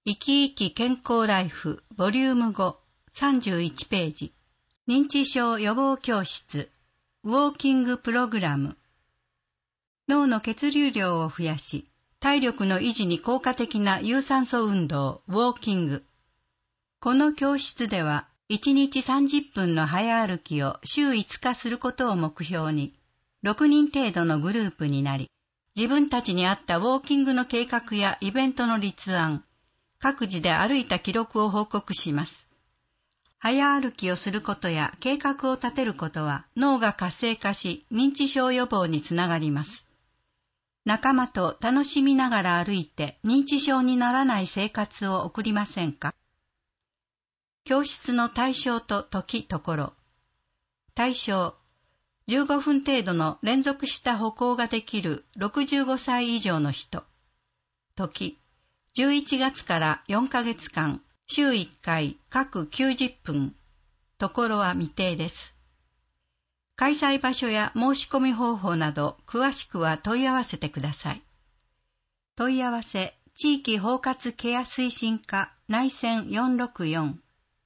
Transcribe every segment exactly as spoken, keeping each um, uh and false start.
生き生き健康ライフボリュームご、さんじゅういちページ。認知症予防教室ウォーキングプログラム。脳の血流量を増やし、体力の維持に効果的な有酸素運動ウォーキング。この教室では、いちにちさんじゅっぷんの早歩きを週いつかすることを目標に、ろくにん程度のグループになり、自分たちに合ったウォーキングの計画やイベントの立案、各自で歩いた記録を報告します。早歩きをすることや計画を立てることは脳が活性化し認知症予防につながります。仲間と楽しみながら歩いて認知症にならない生活を送りませんか？教室の対象と時ところ。対象、じゅうごふん程度の連続した歩行ができるろくじゅうごさい以上の人。時、じゅういちがつからよんかげつかん、週いっかい、各きゅうじゅっぷん。ところは未定です。開催場所や申し込み方法など、詳しくは問い合わせてください。問い合わせ、地域包括ケア推進課内線よんろくよん。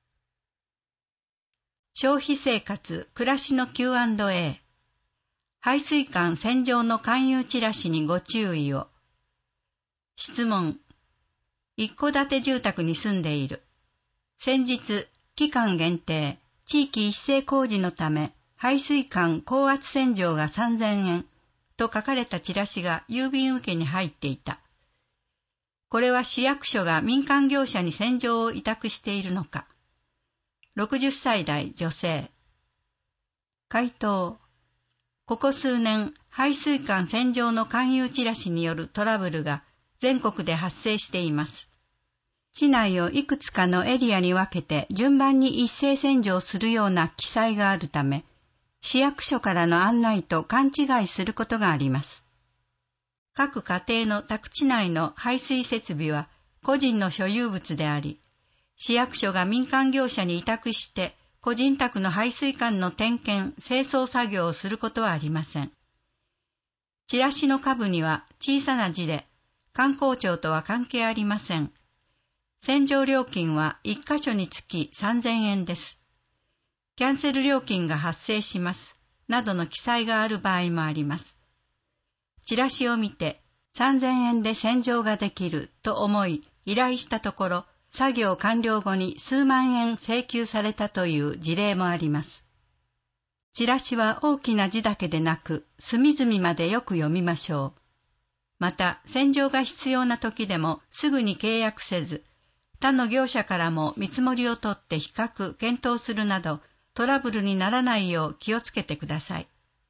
消費生活、暮らしの キューアンドエー。排水管洗浄の勧誘チラシにご注意を。質問。一戸建て住宅に住んでいる。先日、期間限定、地域一斉工事のため、排水管高圧洗浄がさんぜんえんと書かれたチラシが郵便受けに入っていた。これは市役所が民間業者に洗浄を委託しているのか。ろくじゅっさい代女性。回答。ここ数年、排水管洗浄の勧誘チラシによるトラブルが全国で発生しています。市内をいくつかのエリアに分けて順番に一斉洗浄するような記載があるため、市役所からの案内と勘違いすることがあります。各家庭の宅地内の排水設備は個人の所有物であり、市役所が民間業者に委託して個人宅の排水管の点検、清掃作業をすることはありません。チラシの下部には小さな字で、観光庁とは関係ありません。洗浄料金はいっかしょにつきさんぜんえんです。キャンセル料金が発生します。などの記載がある場合もあります。チラシを見てさんぜんえんで洗浄ができると思い依頼したところ、作業完了後に数万円請求されたという事例もあります。チラシは大きな字だけでなく、隅々までよく読みましょう。また、洗浄が必要な時でもすぐに契約せず、他の業者からも見積もりを取って比較、検討するなど、トラブルにならないよう気をつけてください。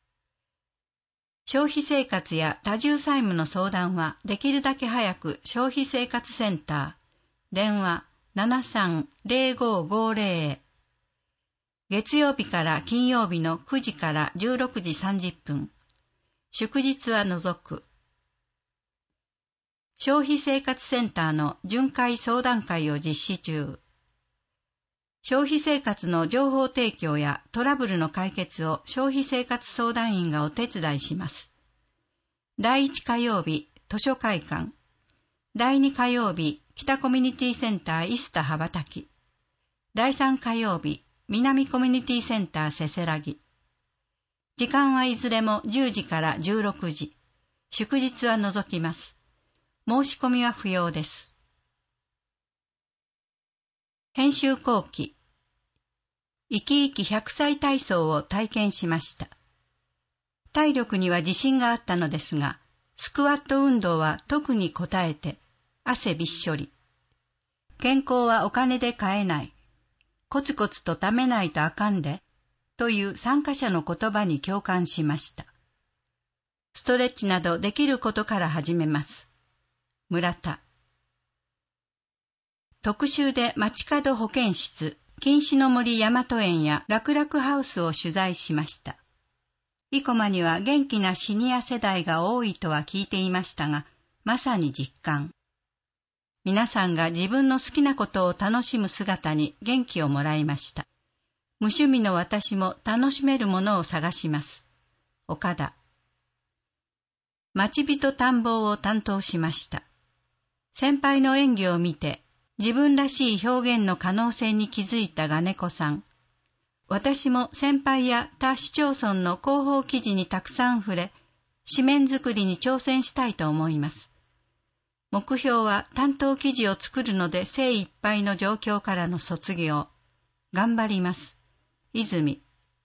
消費生活や多重債務の相談はできるだけ早く消費生活センター、電話 ななさんぜろごごぜろ へ。月曜日から金曜日のくじからじゅうろくじさんじゅっぷん。祝日は除く。消費生活センターの巡回相談会を実施中。消費生活の情報提供やトラブルの解決を消費生活相談員がお手伝いします。だいいち火曜日、図書会館。だいに火曜日、北コミュニティセンターイスタ羽ばたき。だいさん火曜日、南コミュニティセンターせせらぎ。時間はいずれもじゅうじからじゅうろくじ。祝日は除きます。申し込みは不要です。編集後期。生き生きひゃくさい体操を体験しました。体力には自信があったのですが、スクワット運動は特に応えて、汗びっしょり。健康はお金で買えない。コツコツと貯めないとあかんで、という参加者の言葉に共感しました。ストレッチなどできることから始めます。村田。特集で街角保健室、錦糸の森大和園や楽々ハウスを取材しました。生駒には元気なシニア世代が多いとは聞いていましたが、まさに実感。皆さんが自分の好きなことを楽しむ姿に元気をもらいました。無趣味の私も楽しめるものを探します。岡田。町人探訪を担当しました。先輩の演技を見て、 自分らしい表現の可能性に気づいた金子さん。私も先輩や他市町村の広報記事にたくさん触れ、紙面作りに挑戦したいと思います。目標は担当記事を作るので精一杯の状況からの卒業。頑張ります。泉。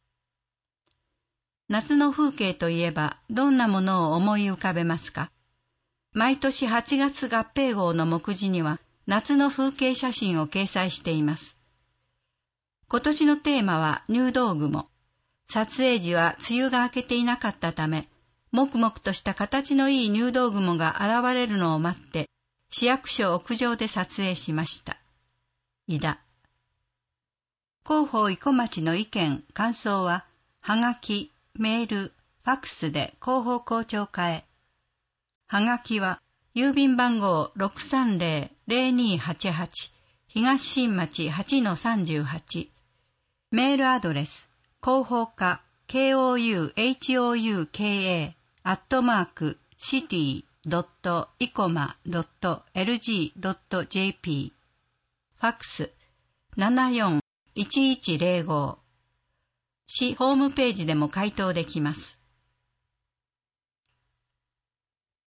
夏の風景といえばどんなものを思い浮かべますか？毎年はちがつ合併号の目次には夏の風景写真を掲載しています。今年のテーマは入道雲。撮影時は梅雨が明けていなかったため、もくもくとした形のいい入道雲が現れるのを待って、市役所屋上で撮影しました。井田。広報生駒町の意見、感想は、はがき、メール、ファックスで広報校長課へ。はがきは、郵便番号 ろくさんぜろ ぜろにはちはち 東新町 はちのさんじゅうはち。メールアドレス、広報課 ケーオーユーエイチオーユーケーエー アットマークシティドットイコマドットエルジードットジェーピー。ファックスななよんいちいちぜろご。市ホームページでも回答できます。